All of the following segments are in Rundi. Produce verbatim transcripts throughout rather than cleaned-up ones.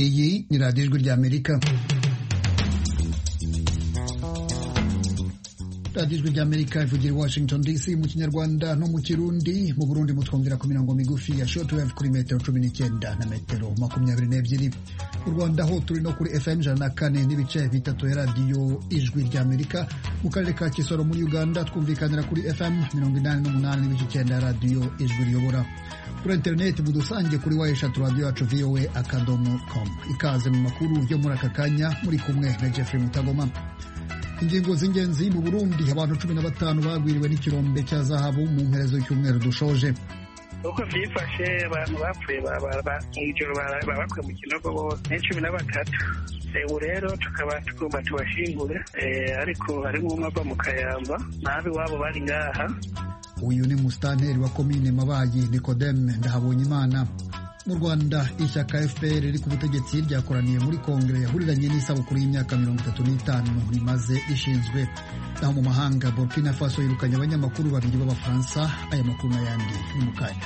Iyi ni radiyo ijwi ry'Amerika. radiyo ijwi ry'Amerika ivugira i Washington D C mu Kinyarwanda no mu Kirundi. Mu Burundi mutwumvira ku mirongo migufi ya shortwave kuri metero cumi n'icyenda na metero makumyabiri n'ebyiri. Mu Rwanda ho turi no kuri F M ijana na kane n'ibice bitatu ya radiyo ijwi ry'Amerika. Mu karere ka Kisoro muri Uganda twumvikanira kuri F M mirongo inani n'umunani n'ibice icyenda ya radiyo ijwi riyobora. Kuri interineti mudusange kuri wa eshatu radiyo yacu V O A akadomo com. Ikaze mu makuru yo muri aka kanya, muri kumwe na Jeffrey Mutagoma. Ingingo z'ingenzi: mu Burundi abantu cumi na batanu bagwiriwe n'ikirombe cya zahabu mu mperezo y'icyumweru dushoje. Uko byifashe abantu bapfuye mw'ijoro babakuye mu kinogo bose ni cumi na batatu. Ubu rero tukaba tugomba tubashingure, ariko harimo umwe ava mu Kayamba nabi wabo bari ngaha. Uyu ni musitanteri wa komine Mabayi Nikodeme Ndahabonyimana. Mu Rwanda ishyaka F P R riri ku butegetsi ryakoraniye muri kongere yahuriranye n'isabukuru y'imyaka mirongo itatu n'itanu rimaze rishinzwe. Naho mu mahanga Burkina Faso yirukanye abanyamakuru babiri b'Abafaransa. Aya makuru n'ayandi ni mu kanya.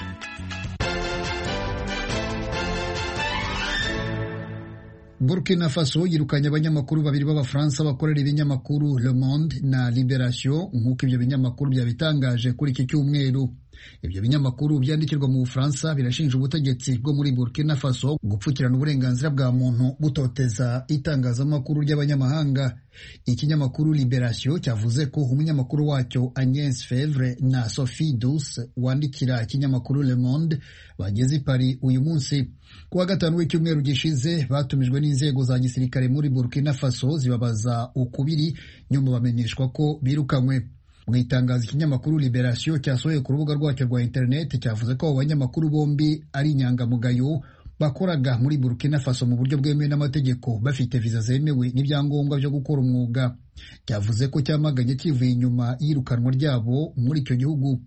Burkina Faso yirukanye abanyamakuru babiri b'Abafaransa bakorera ibinyamakuru Le Monde na Libération nk'uko ibyo binyamakuru byabitangaje kuri iki cyumweru. Ibyo binyamakuru byandikirwa mu Bufaransa birashinja ubutegetsi bwo muri Burkina Faso gupfukirana uburenganzira bwa muntu, butoteza itangazamakuru ry'abanyamahanga. Ikinyamakuru Libération cyavuze ko umunyamakuru wacyo Agnès Fevre na Sophie Douce wandikira ikinyamakuru Le Monde bageze i Paris uyu munsi. Kuwa gatanu w'icyumweru gishize batumijwe n'inzego za gisirikare muri Burkina Faso zibabaza ukubiri, nyuma bamenyeshwa ko birukanywe. Mu itangazo ikinyamakuru Libération cyasohoye ku rubuga rwacyo rwa interineti cyavuze ko abo banyamakuru bombi ari inyangamugayo, bakoraga muri Burkina Faso mu buryo bwemewe n'amategeko, bafite viza zemewe n'ibyangombwa byo gukora umwuga. Cyavuze ko cyamaganye kivuye inyuma yirukanwa ryabo muri icyo gihugu.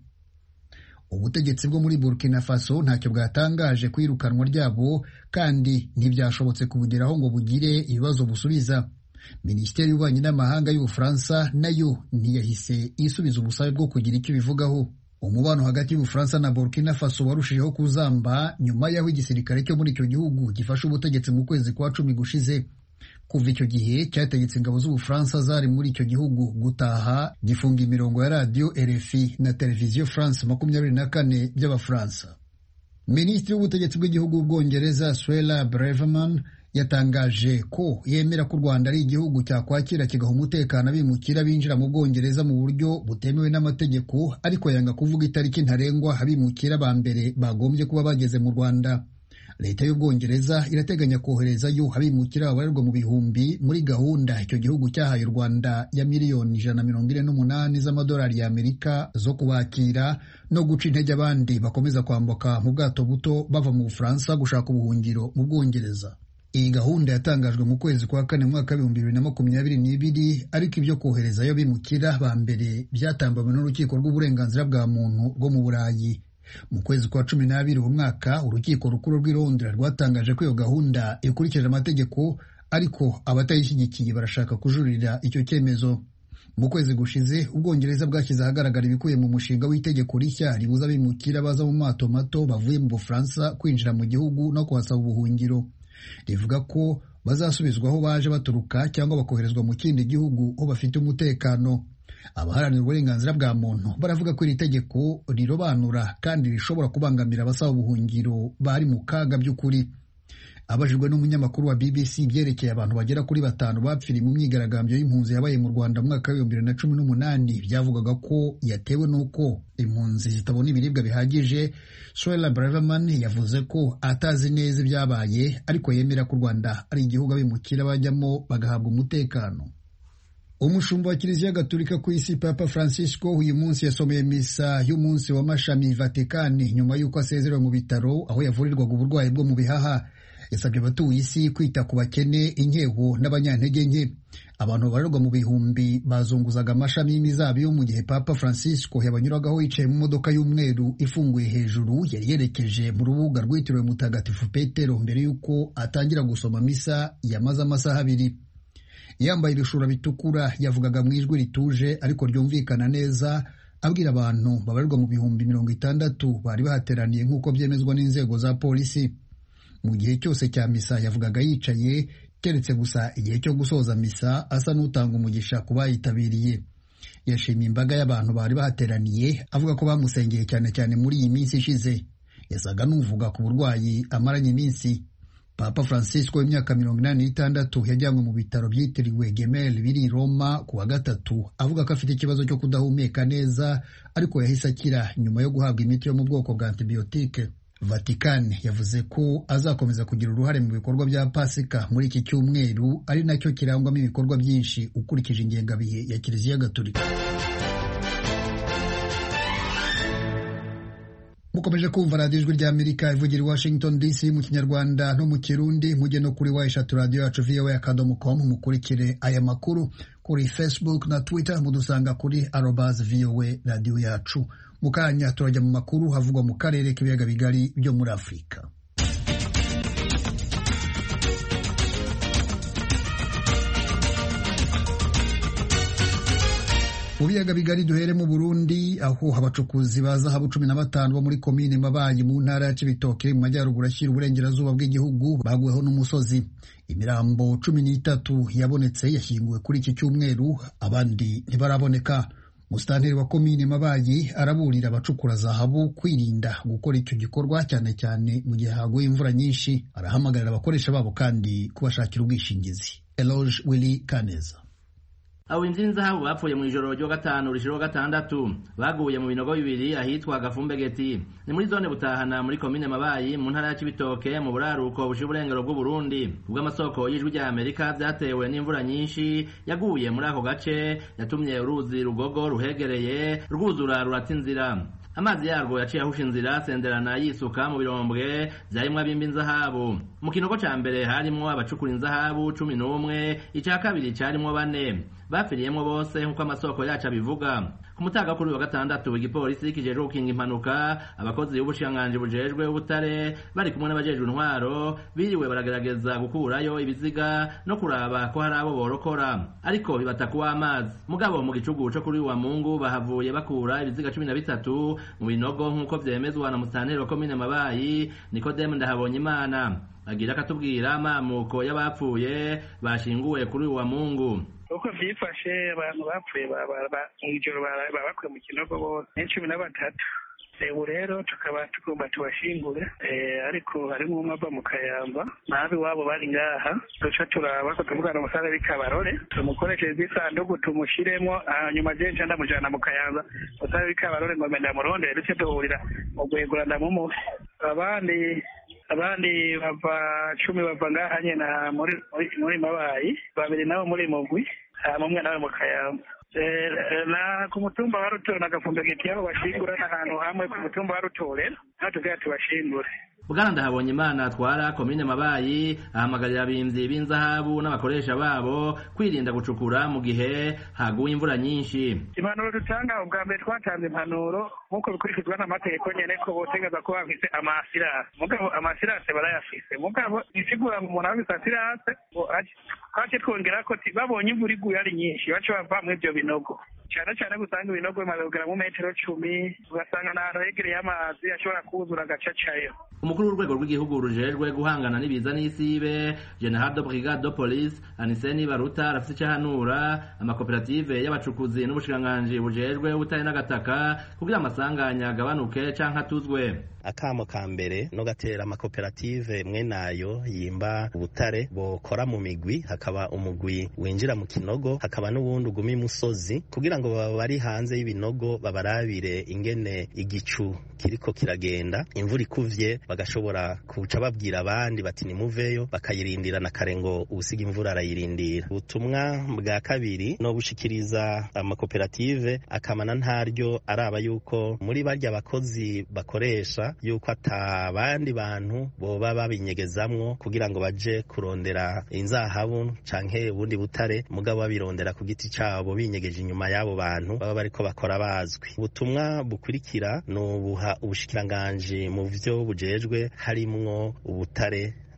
Ubutegetsi bwo muri Burkina Faso ntacyo bwatangaje ku irukanwa ryabo, kandi ntibyashobotse kubugeraho ngo bugire ibibazo busubiza. Minisiteri y'Ububanyi n'Amahanga y'Ubufaransa nayo ntiyahise isubiza ubusabe bwo kugira icyo bivugaho. Umubano hagati y'Ubufaransa na Burkina Faso warushijeho kuzamba nyuma y'aho igisirikare cyo muri icyo gihugu gifashe ubutegetsi mu kwezi kwa cumi gushize. Kuva icyo gihe cyategetse ingabo z'Ubufaransa zari muri icyo gihugu gutaha, gifunga imirongo ya radiyo R F I na televiziyo France makumyabiri na kane by'Abafaransa. Minisitiri w'ubutegetsi bw'igihugu bw'Ubwongereza Suella Braverman yatangaje ko yemera ko u Rwanda ari igihugu cyakwakira kigaha umutekano abimukira binjira mu Bwongereza mu buryo butemewe n'amategeko, ariko yanga kuvuga itariki ntarengwa abimukira ba mbere bagombye kuba bageze mu Rwanda. Leta y'Ubwongereza irateganya koherezayo abimukira babarirwa mu bihumbi muri gahunda icyo gihugu cyahaye u Rwanda ya miliyoni ijana na mirongo ine n'umunani z'amadolari y'Amerika zo kubakira no guca intege abandi bakomeza kwambuka mu bwato buto bava mu Bufaransa gushaka ubuhungiro mu Bwongereza. Iyi gahunda yatangajwe mu kwezi kwa kane mu mwaka w'ibihumbi bibiri na makumyabiri n'ibiri, ariko ibyo koherezayo bimukira ba mbere byatambamwe n'urukiko rw'uburenganzira bwa muntu rwo mu Burayi. Mu kwezi kwa cumi n'abiri umwaka urukiko rukuru rw'i Londres rwatangaje ko iyo gahunda ikurikije amategeko, ariko abatayishyigikiye barashaka kujuririra icyo cyemezo. Mu kwezi gushize Ubwongereza bwashyize ahagaragara ibikubiye mu mushinga w'itegeko rishya ribuza abimukira baza mu mato mato bavuye mu Bufaransa kwinjira mu gihugu no kuhasaba ubuhungiro. Rivuga ko bazasubizwaho baje baturuka cyangwa bakoherezwa mu kindi gihugu aho bafite umutekano. Abaharanira uburenganzira bwa muntu baravuga ko iri tegeko rirobanura kandi rishobora kubangamira abasaba ubuhungiro bari mu kaga by'ukuri. Abajijwe n'umunyamakuru wa B B C byerekeye abantu bagera kuri batanu bapfiriye mu myigaragambyo y'impunzi yabaye mu Rwanda mu mwaka w'ibihumbi bibiri na cumi n'umunani, byavugaga ko yatewe n'uko impunzi zitabona ibiribwa bihagije, Suella Braverman yavuze ko atazi neza ibyabaye, ariko yemera ko u Rwanda ari igihugu abimukira bajyamo bagahabwa umutekano. Umushumba wa Kiliziya Gatolika ku isi Papa Francisco uyu munsi yasomeye misa y'umunsi wa mashami Vatikani nyuma y'uko asezerewe mu bitaro aho yavurirwaga uburwayi bwo mu bihaha. Yasabye abatuye isi kwita ku bakene, inkeho n'abanyantege nke. Abantu babarirwa mu bihumbi bazunguzaga amashami y'imizabibu mu gihe Papa Francisco yabanyuragaho yicaye mu modoka y'umweru ifunguye hejuru yari yerekeje mu rubuga rwitiriwe Mutagatifu Petero mbere y'uko atangira gusoma misa yamaze amasaha abiri. Yambaye ibishura bitukura yavugaga mu ijwi rituje ariko ryumvikana neza, abwira abantu babarirwa mu bihumbi mirongo itandatu bari bahateraniye nk'uko byemezwa n'inzego za polisi. mu gihe cyose cya misa yavugaga yicaye, keretse gusa igihe cyo gusoza misa asa n'utanga umugisha ku bayitabiriye. Yashimiye imbaga y'abantu bari bahateraniye, avuga ko bamusengeye cyane cyane muri iyi minsi ishize. Yasaga n'uvuga ku burwayi amaranye iminsi. Papa Francisco w'imyaka mirongo inani n'itandatu yajyanywe mu bitaro byitiriwe Gemelli biri i Roma ku wa gatatu, avuga ko afite ikibazo cyo kudahumeka neza, ariko yahise akira nyuma yo guhabwa imiti yo mu bwoko bwa antibiyotike. Vatican yavuze ko azakomeza kugira uruhare mu bikorwa bya Pasika muri iki cyumweru, ari nacyo kirangwamo ibikorwa byinshi ukurikije ingengabihe ya Kiliziya Gatolika. Mukomeje kumva radiyo ijwi rya Amerika ivugira i Washington D C mu Kinyarwanda no mu Kirundi. Mujye no kuri wa eshatu radio yacu v o a akadomo com mukurikire aya makuru. Kuri Facebook na Twitter mudusanga kuri arobase v o a radio yacu. Mukanya turajya mu makuru havugwa mu karere k'ibiyaga bigari byo muri Afurika. Mu biyaga bigari duhere mu Burundi, aho abacukuzi ba zahabu cumi na batanu bo muri komine Mabayi mu ntara ya Cibitoke mu majyaruguru ashyira uburengerazuba bw'igihugu baguweho n'umusozi. Imirambo cumi n'itatu yabonetse yashyinguwe kuri iki cyumweru, abandi ntibaraboneka. Musitanteri wa komine Mabayi araburira abacukura zahabu kwirinda gukora icyo gikorwa, cyane cyane mu gihe haguye imvura nyinshi. Arahamagarira abakoresha babo kandi kubashakira ubwishingizi. Eloge Willy Kaneza. Abo inzinzahabu bapfuye mu ijoro ryo gatanu rishiro gatandatu baguye mu binogo bibiri ahitwa Gafumbegeti ni muri zone Butahana muri komine Mabayi mu ntara ya Cibitoke mu buraruko bushi burengero bw'u Burundi. Ubwo amasoko y'ijwi rya Amerika byatewe n'imvura nyinshi yaguye muri ako gace yatumye uruzi Rugogo ruhegereye rwuzura ruratinzira. Amazi yarwo yaciye ahusha inzira senderana yisuka mu birombwe byarimo abimba inzahabu. Mu kinogo ca mbere harimo abacukura inzahabu cumi n'umwe, ica kabiri carimo bane. Bapfiriyemo bose nkuko amasoko yacu abivuga. Ku mutaga kuri wa gatandatu igipolisi kijeje gukinga impanuka, abakozi b'ubushinganje bujejwe ubutare bari kumwe n'abajejwe intwaro biriwe baragerageza gukurayo ibiziga no kuraba ko hari abo borokora, ariko bibatakuwa amazi. Mugabo mu gicugu cyo kuri wa Mungu bahavuye bakura ibiziga cumi na bitatu mu binogo nkuko vyemezwa na musitanteri wa komine Mabayi Nikodeme Ndahabonyimana. Agira akatubwira amamuko y'abapfuye bashinguwe kuri wa Mungu. Uko vyifashe abantu bapfuye mw'ijoro babakuye mu kinogo bose ni cumi na batatu. Ubu rero tukaba tugomba tubashingure, ariko harimo umwe ava mu Kayamba nabi wabo bari ngaha, duca turaba ko tuvugana umusare w'Ikabarore tumukoresheje isanduku tumushiremo, hanyuma je nca ndamujana mu Kayanza umusare w'Ikabarore ngo menda murondere duce duhurira mu Gwegura ndamumuhe. Abandi abandi bava cumi bava ngaha nyene muri muri Mabayi, babiri nabo muri Mugwi, mumwe nawe mu Kayamba. Na ku mutumba wa Rutore na Gafumbegeti aho bashingura n'ahantu hamwe ku mutumba wa Rutore natugira tubashingure. Bwana Ndahabonyimana atwara komine Mabayi ahamagarira abimvyi b'inzahabu n'abakoresha babo kwirinda gucukura mu gihe haguye imvura nyinshi. Impanuro dutanga ubwa mbere twatanze impanuro nkuko bikurikizwa n'amategeko nyene ko botegeza ko bafise amasirase. Mugabo amasirase barayafise. Mugabo isigura ngo umuntu afise asirase kace twongera ko babonye imvura iguye ari nyinshi bace bava mu ivyo binogo. Cyane cyane gusanga ibinogo bimaze kugera mu metero cumi, ugasanga n'ahantu hegereye amazi ashobora kuzura agacacayo. Umukuru w'urwego rw'igihugu rujejwe guhangana n'ibiza n'isibe General de Brigade de Police Aniseni Baruta arafise cyahanura amakoperative y'abacukuzi n'ubushinganje bujejwe ubutare n'agataka kugira amasanganya agabanuke canka tuzwe. Akamo ka mbere no gatera amakoperative mwe nayo yimba ubutare bokora mu migwi, hakaba umugwi winjira mu kinogo, hakaba n'ubundi ugumi musozi kugira ngo bari hanze y'ibinogo babarabire ingene igicu kiriko kiragenda, imvura ikuvye bagashobora kuca babwira abandi bati nimuveyo bakayirindira na karengo ubusiga imvura arayirindira. Ubutumwa bwa kabiri no bushikiriza amakoperative akamana ntaryo araba yuko muri barya abakozi bakoresha yuko atabandi bantu boba babinyegezamwo kugira ngo baje kurondera inzahabu canke ubundi butare, mugabo babirondera ku giti cabo binyegeje inyuma y'abo bantu baba bariko bakora bazwi. Ubutumwa bukurikira no buha ubushikiranganje mu vyo bujejwe harimwo ubutare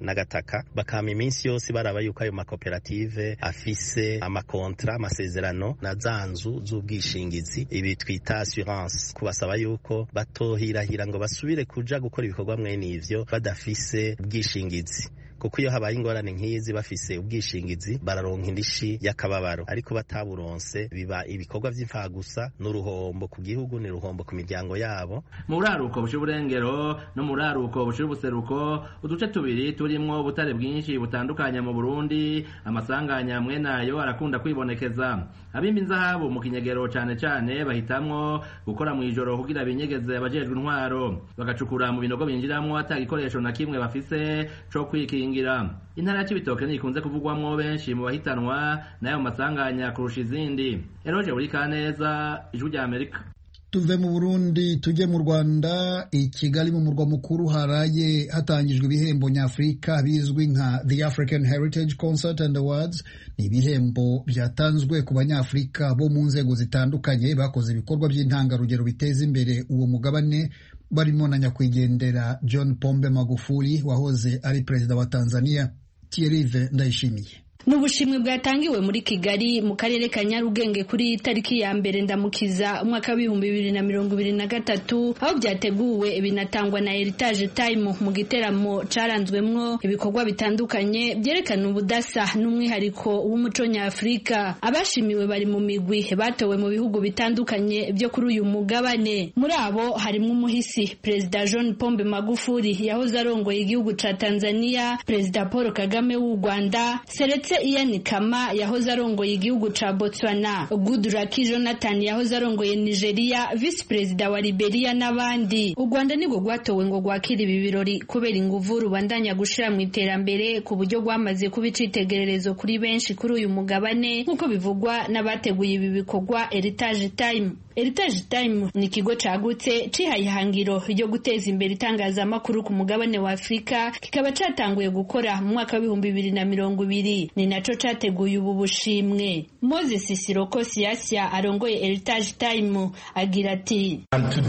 n'agataka bakama iminsi yose baraba yuko ayo makoperative afise amakontra amasezerano na zanzu z'ubwishingizi ibi twita assurance, kubasaba yuko batohirahira ngo basubire kuja gukora ibikorwa mwene ivyo badafise ubwishingizi, kuko iyo habaye ingorane nk'izi bafise ubwishingizi bararonka indishi y'akababaro, ariko bataburonse biba ibikorwa vy'imfagusa n'uruhombo ku gihugu ni ruhombo ku miryango yabo. Mu buraruko bushira uburengero no mu buraruko bushira ubuseruko uduce tubiri turimwo ubutare bwinshi butandukanye mu Burundi, amasanganya mwe nayo arakunda kwibonekeza. Abimba inzahabu mu kinyegero cane cane bahitamwo gukora mu ijoro kugira binyegeze abajejwe intwaro, bagacukura mu binogo binjiramwo atagikoresho na kimwe bafise co kwikinga. Intara ya Cibitoke nikunze kuvugwamwo benshi mu bahitanwa nayo masanganya kurusha izindi. Eroje uri kaneza ijwi rya Amerika. Tuve mu Burundi tujye mu Rwanda. I Kigali mu murwa mukuru haraye hatangijwe ibihembo nyafrika bizwi nka The African Heritage Concert and Awards. Ni ibihembo byatanzwe ku banyafrika bo mu nzego zitandukanye bakoze ibikorwa by'intangarugero biteza imbere uwo mugabane, barimo na nyakwigendera John Pombe Magufuli wahoze ari perezida wa Tanzania. Thierry Ndayishimiye. Nubushimwe bwatangiwe muri Kigali mu karere ka Nyarugenge kuri tariki ya mbere ndamukiza umwaka w'ibihumbi bibiri na mirongo ibiri na gatatu, aho byateguwe binatangwa na Heritage Time mu giteramo caranzwemwo ibikorwa bitandukanye byerekana ubudasa n'umwihariko w'umuco nyafrika. Abashimiwe bari mu migwi batowe mu bihugu bitandukanye byo kuri uyu mugabane. Muri abo harimo umuhisi Perezida John Pombe Magufuli yahoze arongoye igihugu ca Tanzania, Perezida Paul Kagame w'u Rwanda, Seretse Ian Kama yahoze arongoye igihugu ca Botswana, Goodluck Jonathan yahoze arongoye Nigeria, Vice President wa Liberia n'abandi. U Rwanda nibwo gwatowe ngo gwakira ibi birori kubera inguvu rubandanya gushira mu iterambere ku buryo gwamaze kubicitegererezo kuri benshi kuri uyu mugabane, nkuko bivugwa n'abateguye ibi bikorwa Heritage Time. Heritage Time ni ikigo cagutse cihaye ihangiro ryo guteza imbere itangazamakuru ku mugabane wa Afrika, kikaba catanguye gukora mu mwaka w'ibihumbi bibiri na mirongo ibiri. Ni naco categuye ubu bushimwe. Moses Siroko Siasia arongoye Heritage Time agira ati,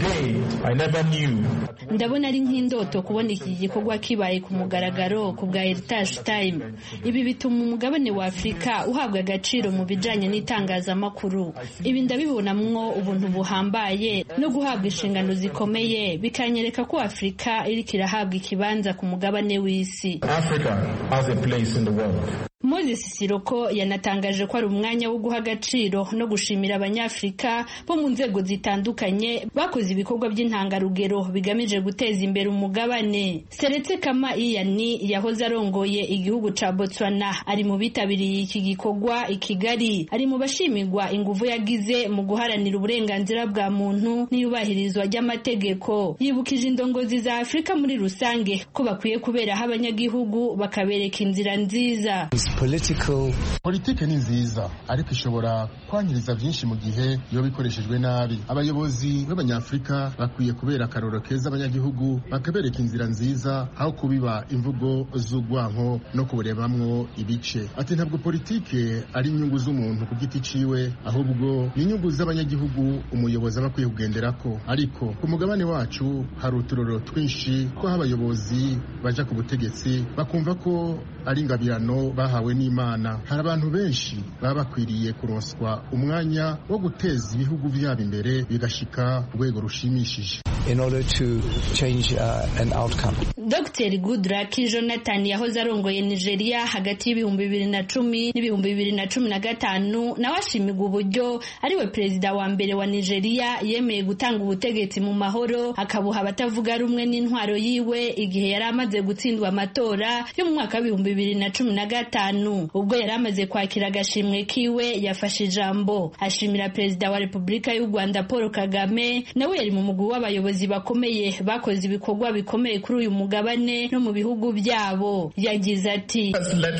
ndabona ari nk'indoto kubona iki gikorwa kibaye ku mugaragaro ku bwa Heritage Time. Ibi bituma umugabane wa Afrika uhabwa agaciro mu bijanye n'itangazamakuru. Ibi ndabibonamwo ubuntu buhambaye no guhabwa inshingano zikomeye, bikanyereka ko Afrika iri kirahabwa ikibanza ku mugabane w'isi. Africa has a place in the world. Moses Siroko yanatangaje ko ari umwanya wo guha agaciro no gushimira abanyafrika bo mu nzego zitandukanye bakoze ibikorwa by'intangarugero bigamije guteza imbere umugabane. Seretse Kama Ian yahoze arongoye igihugu ca Botswana ari mu bitabiriye iki gikorwa i Kigali, ari mu bashimirwa inguvu yagize mu guharanira uburenganzira bwa muntu n'iyubahirizwa ry'amategeko. Yibukije indongozi za Afrika muri rusange ko bakwiye kuberaho abanyagihugu bakabereka inzira nziza. Political. Politike ni nziza ariko ishobora kwangiriza byinshi mu gihe iyo bikoreshejwe nabi. Abayobozi b'abanyafrika bakwiye kubera akaroro keza abanyagihugu, bakabereka inzira nziza aho kubiba imvugo z'ugwanko no kuburebamwo ibice. Ati ntabwo politike ari inyungu z'umuntu ku giti ciwe, ahubwo ni inyungu z'abanyagihugu umuyobozi aba akwiye kugenderako. Ariko ku mugabane wacu hari uturoro twinshi ko abayobozi baja ku butegetsi bakumva ko ari ingabirano bahawe n'Imana. Hari abantu benshi baba bakwiriye kuronswa umwanya wo guteza ibihugu byabo imbere bigashika urwego rushimishije. In order to change uh, an outcome. Doctor Goodluck Jonathan yahoze arongoye Nigeria hagati y'ibihumbi bibiri na cumi n'ibihumbi bibiri na cumi na gatanu, nawe ashimigwa uburyo ariwe perezida wa mbere wa Nigeria yemeye gutanga ubutegetsi mu mahoro, akabuha abatavuga rumwe n'intwaro yiwe igihe yari amaze gutsindwa amatora yo mu mwaka w'ibihumbi bibiri na cumi na gatanu. Ubwo yari amaze kwakira agashimwe kiwe yafashe ijambo ashimira perezida wa Repubulika y'u Rwanda Paul Kagame, nawe yari mu mugwi w'abayobozi bakomeye bakoze ibikorwa bikomeye kuri uyu mugabane no mu bihugu byabo. Yagize ati,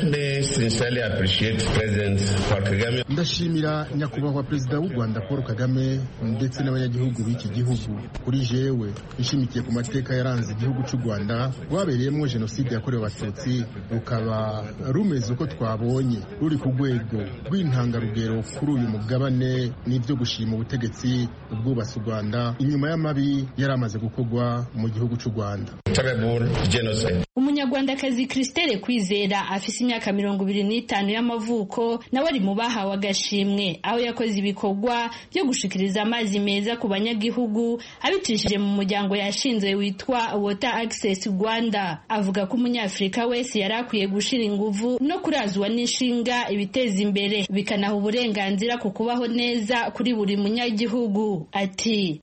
ndashimira nyakubahwa perezida w'u Rwanda Paul Kagame ndetse n'abanyagihugu b'iki gihugu. Kuri jewe ishimikiye ku mateka yaranze igihugu cy'u Rwanda wabereyemo jenoside yakorewe abatutsi, rukaba rumeze uko twabonye ruri ku rwego rw'intangarugero kuri uyu mugabane, n'ibyo gushima ubutegetsi ubwubatse u Rwanda inyuma y'amabi yari amaze gukorwa mu gihugu cy'u Rwanda. Umunya umunyarwandakazi Christelle Kwizera afise imyaka mirongo ibiri n'itanu y'amavuko nawe ari mu bahawe agashimwe aho yakoze ibikorwa byo gushikiriza amazi meza ku banyagihugu abicishije mu muryango yashinze witwa Water Access Rwanda. Avuga ko umunyafrika wese yari akwiye gushira inguvu no kurazwa n'inshinga ibiteza imbere bikanaha uburenganzira ku kubaho neza kuri buri munyagihugu. Ati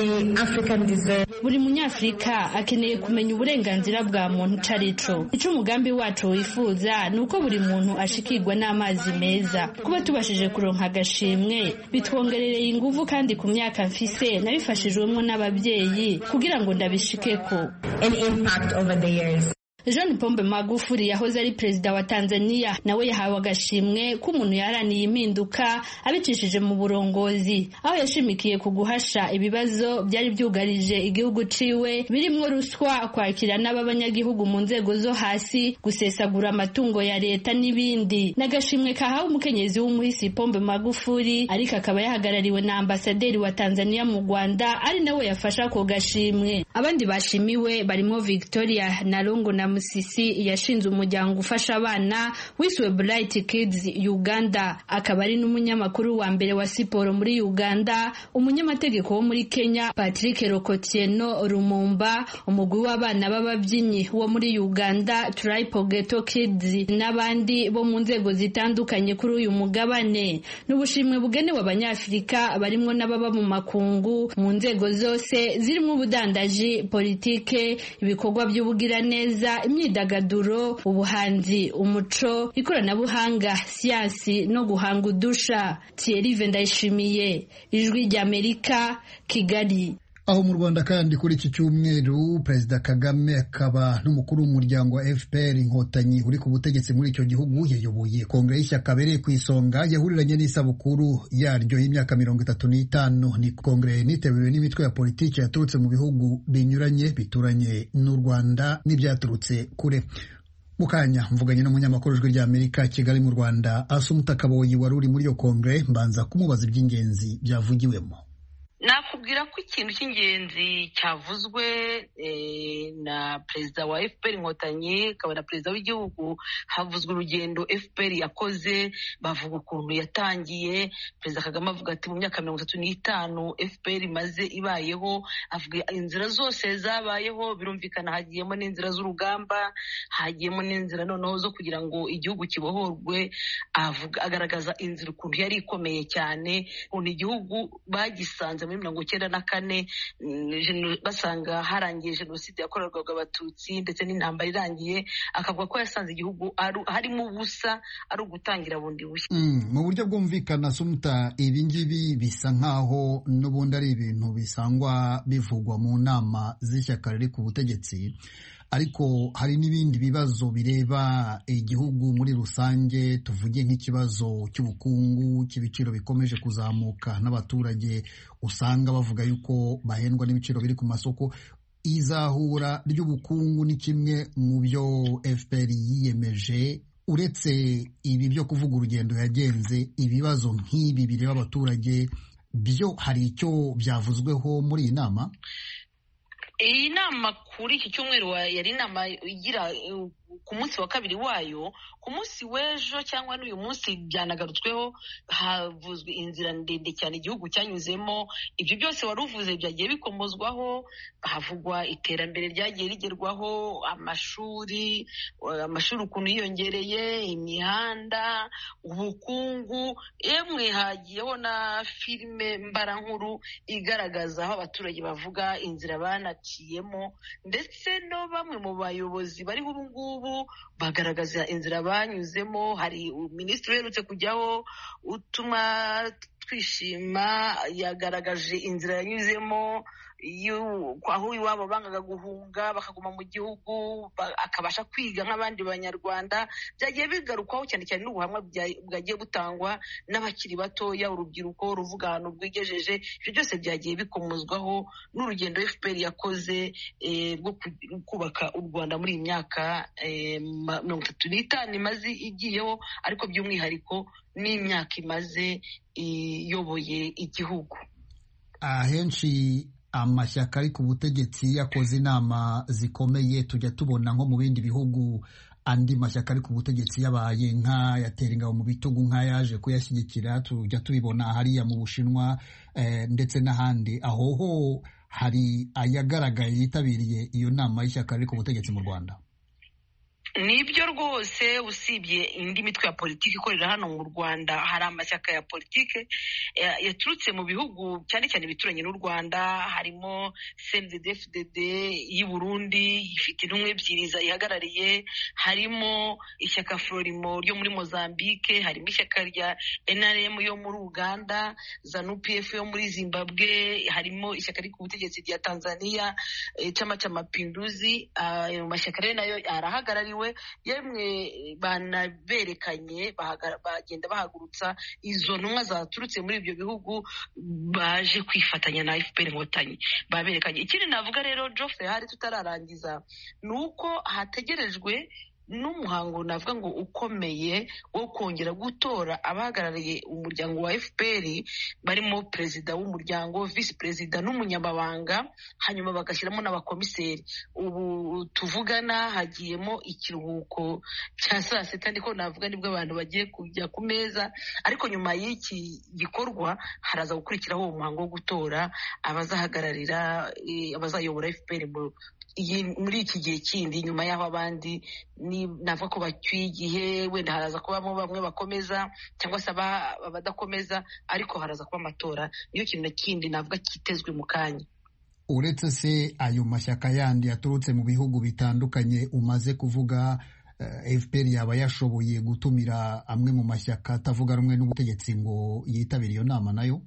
buri munyafrika akeneye kumenya uburenganzira bwa muntu carico. Ico umugambi wacu wifuza nuko buri muntu ashikirwa n'amazi meza. Kuba tubashije kuronka agashimwe bitwongerereye inguvu kandi ku myaka mfise nabifashijwemo n'ababyeyi kugira ngo ndabishikeko. An impact over the years. John Pombe Magufuli yahoze ari perezida wa Tanzania nawe yahawe agashimwe k'umuntu yaraniye impinduka abicishije mu burongozi aho yashimikiye ku guhasha ibibazo byari byugarije igihugu ciwe birimwo ruswa, kwakira n'abanyagihugu mu nzego zo hasi, gusesagura amatungo ya leta n'ibindi. N'agashimwe kahawe umukenyezi w'umuhisi Pombe Magufuli ariko akaba yahagarariwe na ambasaderi wa Tanzania mu Rwanda ari nawe yafasha ko gashimwe. Abandi bashimiwe barimo Victoria Nalongo na Musisi yashinze umuryango ufasha abana wiswe Bright Kids Uganda, akaba ari n'umunyamakuru wa mbere wa siporo muri Uganda, umunyamategeko wo muri Kenya Patrick Rokotieno Rumumba, umugwi w'abana b'ababyinnyi wo muri Uganda Triple Ghetto Kids n'abandi bo mu nzego zitandukanye kuri uyu mugabane. N'ubushimwe bugenewe abanyafrika barimwo n'ababa mu makungu mu nzego zose zirimo ubudandaji, politike, ibikorwa by'ubugiraneza, imyidagaduro, ubuhanzi, umuco, ikoranabuhanga, siyansi no guhanga udusha. Thierry Vendayishimiye, Ijwi ry'Amerika, Kigali. Aho mu Rwanda kandi kuri iki cyumweru Perezida Kagame akaba n'umukuru w'umuryango wa F P R Inkotanyi uri ku butegetsi muri icyo gihugu yayoboye kongere y'ishyaka abereye ku isonga yahuriranye n'isabukuru yaryo y'imyaka mirongo itatu n'itanu. Ni kongere nitabiriwe n'imitwe ya politiki yaturutse mu bihugu binyuranye bituranye n'u Rwanda n'ibyaturutse kure. Mukanya mvuganye n'umunyamakuru w'Ijwi ry'Amerika Kigali mu Rwanda Asumta Kaboyi wari uri muri iyo kongere, mbanza kumubaza iby'ingenzi byavugiwemo. Nakubwira ko ikintu cy'ingenzi cyavuzwe eh, na perezida wa F P R Inkotanyi akaba na perezida w'igihugu, havuzwe urugendo F P R yakoze, bavuga ukuntu yatangiye. Perezida Kagame avuga ati mu myaka mirongo itatu n'itanu F P R imaze ibayeho, avuga inzira zose zabayeho, birumvikana hagiyemo n'inzira z'urugamba, hagiyemo n'inzira noneho zo kugira ngo igihugu kibohorwe. Avuga agaragaza inzira ukuntu yari ikomeye cyane, ukuntu igihugu bagisanze muri mirongo icyenda na kane basanga harangiye jenoside yakorerwaga abatutsi ndetse n'intambara irangiye, akavuga ko yasanze igihugu harimo ubusa, ari ugutangira bundi bushya. Mm, mu buryo bwumvikana Sumuta, ibi ngibi bisa nkaho n'ubundi ari ibintu bisangwa bivugwa mu nama z'ishyaka riri ku butegetsi, ariko hari n'ibindi bibazo bireba igihugu muri rusange. Tuvuge nk'ikibazo cy'ubukungu, cy'ibiciro bikomeje kuzamuka n'abaturage usanga bavuga yuko bahendwa n'ibiciro biri ku masoko. Izahura ry'ubukungu ni kimwe mu byo F P R yiyemeje. Uretse ibi byo kuvuga urugendo yagenze, ibibazo nk'ibi bireba abaturage byo hari icyo byavuzweho muri iyi nama? Iyi nama kuri iki cyumweru yari inama igira ku munsi wa kabiri wayo. Ku munsi w'ejo cyangwa n'uyu munsi byanagarutsweho, havuzwe inzira ndende cyane igihugu cyanyuzemo. Ibyo byose wari uvuze byagiye bikomozwaho, havugwa iterambere ryagiye rigerwaho, amashuri amashuri ukuntu yiyongereye, imihanda, ubukungu, yemwe hagiyeho na filime mbarankuru igaragaza aho abaturage bavuga inzira banaciyemo, ndetse no bamwe mu bayobozi bariho ubu ngubu bagaragaza inzira banyuzemo. Hari minisitiri uherutse kujyaho utuma twishima, yagaragaje inzira yanyuzemo aho iwabo bangaga guhunga bakaguma mu gihugu akabasha kwiga nk'abandi banyarwanda. Byagiye bigarukwaho cyane cyane n'ubuhamwa bwagiye butangwa n'abakiri batoya, urubyiruko ruvuga ahantu rwigejeje. Ibyo byose byagiye bikomozwaho n'urugendo F P R yakoze rwo kubaka u Rwanda muri iyi myaka mirongo itatu n'itanu imaze igiyeho, ariko by'umwihariko n'imyaka imaze iyoboye igihugu. Ahenshi amashyaka ari ku butegetsi yakoze inama zikomeye tujya tubona nko mu bindi bihugu andi mashyaka ari ku butegetsi yabaye nk'ayatera ingabo mu bitugu nk'ayaje kuyashyigikira tujya tubibona hariya mu Bushinwa eh, ndetse n'ahandi aho ho hari ayagaragaye yitabiriye iyo nama y'ishyaka riri ku butegetsi mu Rwanda. Nibyo rwose usibye indi mitwe ya politiki ikorera hano mu Rwanda hari amashyaka ya politiki yaturutse mu bihugu cyane cyane bituranye n'u Rwanda harimo C N D D F D D y'u Burundi ifite intumwe ebyiri ihagarariye harimo ishyaka Frelimo ryo muri Mozambique harimo ishyaka rya N R M yo muri Uganda ZANU P F yo muri Zimbabwe harimo ishyaka riri ku butegetsi rya Tanzania Chama cha Mapinduzi ayo uh, mashyaka rero nayo arahagarariwe yemwe banaberekanye bagenda bahagurutsa izo ntumwa zaturutse muri ibyo bihugu baje kwifatanya na F P R Inkotanyi baberekanye. Ikindi navuga rero Geoffrey hari tutararangiza nuko hategerejwe n'umuhango navuga ngo ukomeye wo kongera gutora abahagarariye umuryango wa F P R barimo perezida w'umuryango vice perezida n'umunyamabanga hanyuma bagashyiramo n'abakomiseri. Ubu tuvugana hagiyemo ikiruhuko cya saa sita ndiko navuga nibwo abantu bagiye kujya ku meza ariko nyuma y'iki gikorwa haraza gukurikiraho umuhango wo gutora abazahagararira abazayobora F P R muri iki gihe kindi nyuma y'aho abandi ni navuga ko bacyuye igihe wenda haraza kubamo bamwe bakomeza cyangwa se abadakomeza ariko haraza kuba amatora niyo kintu kindi navuga kitezwe mu kanya. Uretse se ayo mashyaka yandi yaturutse mu bihugu bitandukanye umaze kuvuga uh, F P R yaba yashoboye gutumira amwe mu mashyaka atavuga rumwe n'ubutegetsi ngo yitabire iyo nama nayo?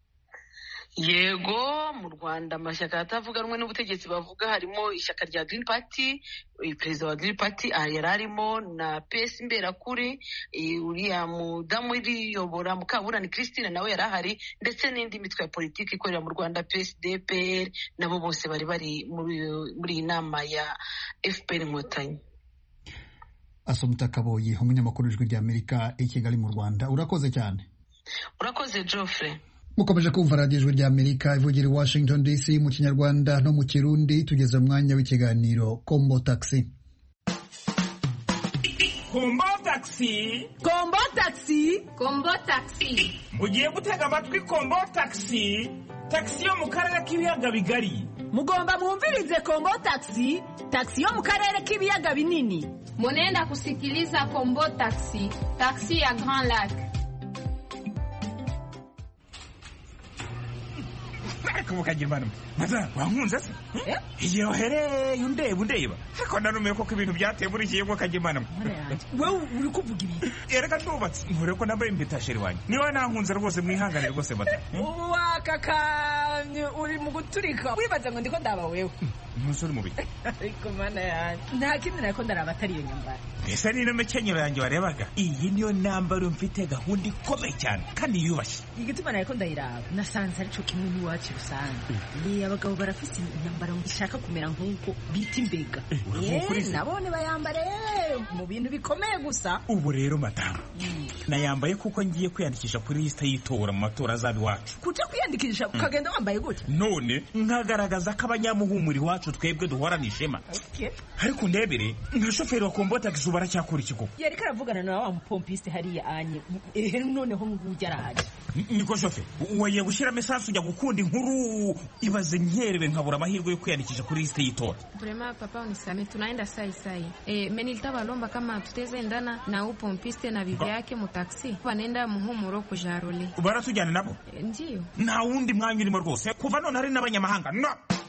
Yego mu Rwanda amashyaka atavuga rumwe n'ubutegetsi bavuga harimo ishyaka rya Green Party perezida wa Green Party yari arimo na P S Imberakuri uriya mudamu riyobora Mukaburani Christine nawe yari ahari ndetse n'indi mitwe ya politiki ikorera mu Rwanda P S D P R nabo bose bari bari muri iyi nama ya F P R Inkotanyi. Asomta Kaboyi umunyamakuru w'Ijwi ry'Amerika i Kigali mu Rwanda urakoze cyane. Urakoze Geoffrey. Mukomeje kumva radiyo Ijwi ry'Amerika ivugira i Washington D C mu Kinyarwanda no mu Kirundi tugeze mu mwanya w'ikiganiro Kombo Taxi. Kombo Taxi Kombo Taxi Kombo Taxi mugiye gutega amatwi Kombo Taxi taxi yo mu karere k'ibiyaga bigari. Mugomba mwumvirize Kombo Taxi taxi yo mu karere k'ibiyaga binini. Munenda kusikiliza Kombo Taxi taxi ya Grand Lac. Kubukagira mwana maza wankunze se iyo hereye undeba undeba ariko narumiye ko ibintu byateye muri iki yego kagimana wewe uri kuvuga ibi ereka ndubatse nkore ko nambaye imbitasheri wanyu niwe nankunze rwose mwihangane rwose mata wakakanye uri mu guturika wibaza ngo ndiko ndaba wewe umusore mubi ariko mana yanjye nta kindi nako ndaraba atari iyo nyambara ese ni no mekenyero yanjye warebaga iyi niyo nambaro mfite gahunda ikomeye cyane kandi yubashye igituma nariko ndayiraba nasanze ari cyo kimwe n'iwacu rusange ni abagabo barafise inyambaro ishaka kumera nk'uko bita imbega nabone bayambare mu bintu bikomeye gusa. Ubu rero madamu nayambaye kuko ngiye kwiyandikisha kuri lista y'itora mu matora azabi wacu. Kuja kwiyandikisha ukagenda wambaye gute? None nkagaragaza ko abanyamuhumuri wacu twebwe duhorana ishema. Okay. Ariko ndebere nka shoferi wa Kombo Taxi baracyakora ikigo. Yari karavugana na wa mupompiste hariya anye. Eh noneho ngujya araje. Niko shoferi waye gushira message ujya gukunda inkuru ibaze nyerewe nkabura amahirwe yo kwiyandikisha kuri lista y'itora. Vraiment papa unisame tunaenda sai sai. Eh mimi nilitabalomba kama tuteze ndana na upompiste na bibi yake mu taxi. Banenda muhumuro kujarole. Baratujyana nabo? E, ndiyo. Na wundi mwanya urimo rwose kuva none hari n'abanyamahanga. No.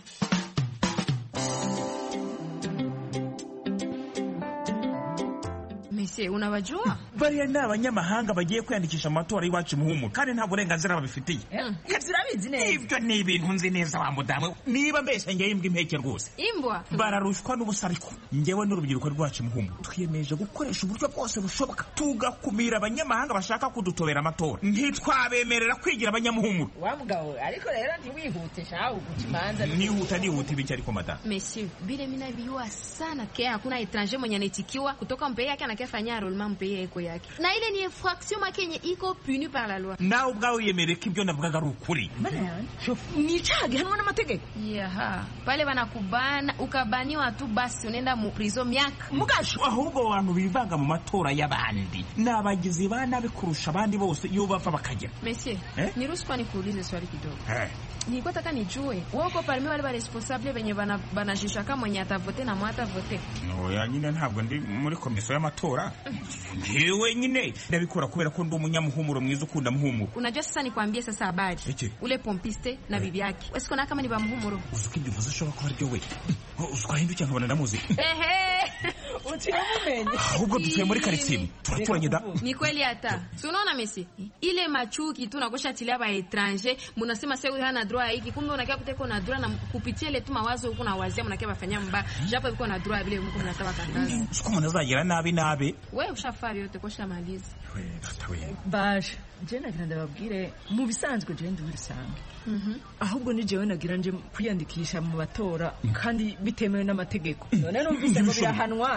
Mese unabajua? Bariya ni abanyamahanga bagiye kwiyandikisha amatora y'iwacu muhumuro kandi nta burenganzira babifitiye. Kazirabizi neza. Ibyo ni ibintu nzi neza wa mudamu. Niba mbese ngiye imbwa impeke rwose. Imbwa. Bararushwa n'ubusariko. Ngewe n'urubyiruko rwacu muhumuro. Twiyemeje gukoresha uburyo bwose bushoboka tugakumira abanyamahanga bashaka kudutobera amatora. Ntitwabemerera kwigira abanyamuhumuro. Wa mugabo ariko rero ntiwihute shaho gukimanza. Nihuta nihuta bici ariko madame. Monsieur, bile mina biwa sana ke hakuna étranger mwenye anetikiwa kutoka mpeye yake anakefanya enrollment mpeye eko yake. Na ile ni infraction makenye iko puni par la loi. Na ubwawe yemereka ibyo navugaga ari ukuri. ni icyaha gihanwa n'amategeko. Yaha pale banakubana ukabaniwa tu basi unaenda mu prison myaka mugasho. Ahubwo abantu bivanga mu matora y'abandi n'abagizi bana bikurusha abandi bose iyo bava bakajya. Monsieur eh? ni ruswa nikuulize swali kidogo. Eh. Nilikuwa nataka nijue wako parmi wale responsable benye bana banajisha kama mwenye atavote na mwata vote. No ya nyine ntabwo ndi muri komisiyo y'amatora. Yewe nyine ndabikora kubera ko ndi umunyamuhumuro mwiza ukunda muhumuro. Unajua sasa nikwambie sasa habari. Ule pompiste na bibi yake. Wewe kama ni ba muhumuro. Uzuki ndivuze sho bakora ryo we. Uzwahinduka nkabona ndamuzi. Ehe. Utimumenye. Ahubwo dutuye muri quartier. Turaturanye da. Ni kweli hata. Si unaona Messi? Ile machuki tu nakosha tilia ba étranger, mnasema sasa huyu hana droit hiki. Kumbe unakia kuteko na droit na kupitia ile tu mawazo huko na wazia mnakia bafanya mbaya. Japo yuko na droit vile mko mnataka tangaza. Siku mnazagira nabi nabi. Wewe ushafari yote kosha maliza. Wewe datawe. Baje. Je nagira ndababwire mu bisanzwe je ndi bisanzwe. Mhm. Ahubwo ni jewe nagira nje kwiyandikisha mu batora kandi bitemewe n'amategeko. None numvise ko birahanwa.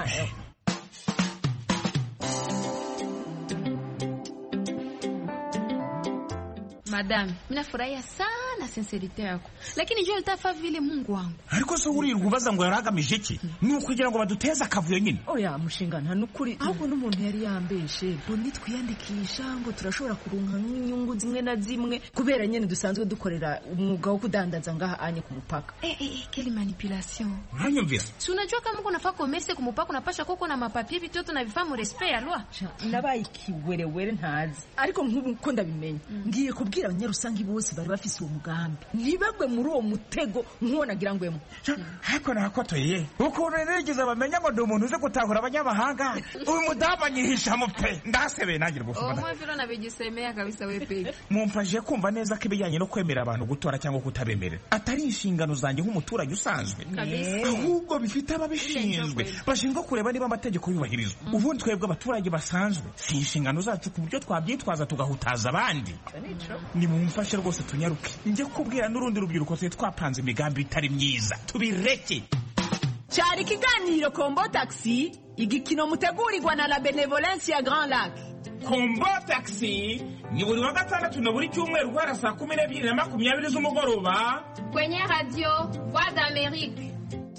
Madame, mimi nafurahia sana sincerity yako. Lakini je utafa vile Mungu wangu. Ariko so uri rubaza ngo yaragamije iki? Ni kugira ngo baduteza akavuyo nyine. Oya mushinga nta nukuri. Ahubwo n'umuntu yari yambeshe. Bo nitwiyandikisha ngo turashobora kurunka nk'inyungu zimwe na zimwe kubera nyene dusanzwe dukorera umwuga wo kudandaza ngaha anye ku mupaka. Eh eh quelle manipulation. Hanyumvira. Si unajua kama uko nafaa commerce ku mupaka unapasha koko na mapapier bitoto na bifamu respect ya loi. Nabaye kiwerewere ntazi. Ariko nk'ubu ko ndabimenye. Ngiye kubwira abanyarusangi bose bari bafise uwo mugambi. Nibagwe muri uwo mutego nkonagira ngwemo. Hako nakotoye. Uko ureregeza bamenya ngo ndi umuntu uze gutahura abanyamahanga. Uyu mudama nyihisha mupe. Ndasebe nagira ubufuma. Oh mwavira nabigisemea kabisa wewe peke. Mumfashe kumva neza ko ibijyanye no kwemera abantu gutora cyangwa kutabemerera atari inshingano zanjye nk'umuturage usanzwe. Ahubwo bifite ababishinzwe. Bashinzwe kureba niba amategeko yubahirizwa. Ubundi twebwe abaturage basanzwe si inshingano zacu ku buryo twabyitwaza tugahutaza abandi. Ni mumfashe rwose tunyaruke. Nje kubwira n'urundi rubyiruko twe twapanze imigambi itari myiza. Tubireke. Cyari kiganiro Kombo Taxi, igikino mutegurirwa na la Benevolence ya Grand Lac. Kombo Taxi ni buri wa gatandatu na buri cyumweru guhera saa kumi n'ebyiri na makumyabiri z'umugoroba kwenye radio Voix d'Amérique.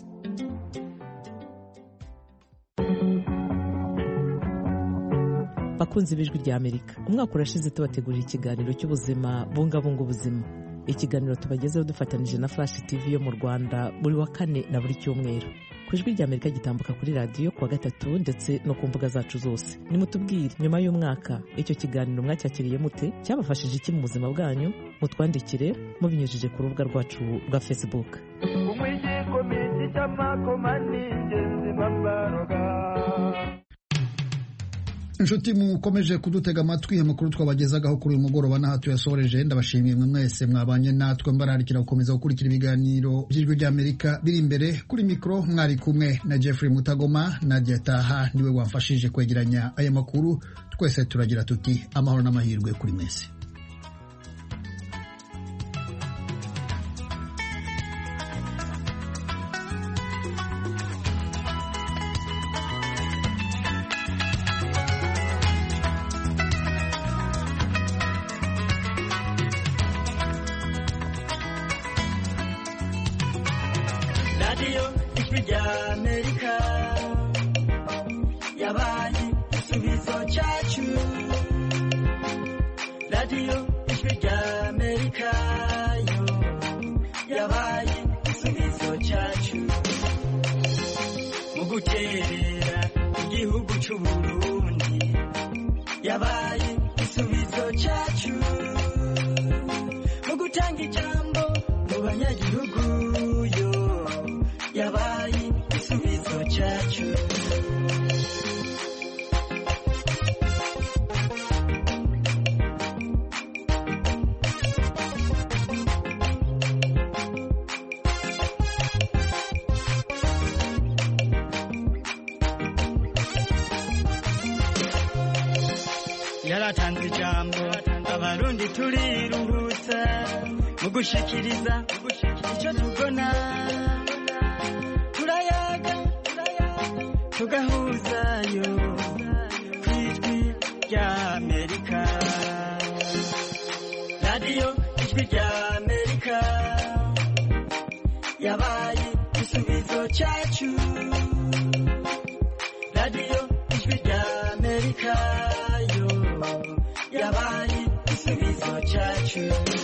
Bakunzi b'ijwi rya Amerika, umwaka urashize tubategurira ikiganiro cy'ubuzima bungabunga ubuzima. Ikiganiro tubagezeho dufatanije na Flash T V yo mu Rwanda buri wa kane na buri cyumweru. Ku ijwi rya Amerika gitambuka kuri radio kuwa gatatu ndetse no ku mbuga zacu zose. Nimutubwire nyuma y'umwaka icyo kiganiro mwacyakiriye mute, cyabafashije iki mu buzima bwanyu? Mutwandikire mubinyujije ku rubuga rwacu rwa Facebook. Inshuti mukomeje kudutega amatwi amakuru twabagezagaho kuri uyu mugoroba n'aha tuyasoreje. Ndabashimiye mwe mwese mwabanye natwe, mbararikira gukomeza gukurikira ibiganiro by'ijwi ry'Amerika biri imbere. Kuri mikro mwari kumwe na Jeffrey Mutagoma. Nadia Taha niwe wamfashije kwegeranya aya makuru. Twese turagira tuti amahoro n'amahirwe kuri mwese. Yaratanze ijambo abarundi turiruhutsa mu gushikiriza icyo tubona, turayaga tugahuzayo kw'ijwi rya Amerika. Radio Ijwi rya amerika yabaye igisubizo cyacu radiyo ijwi rya amerika yo yabaye igisubizo cyacu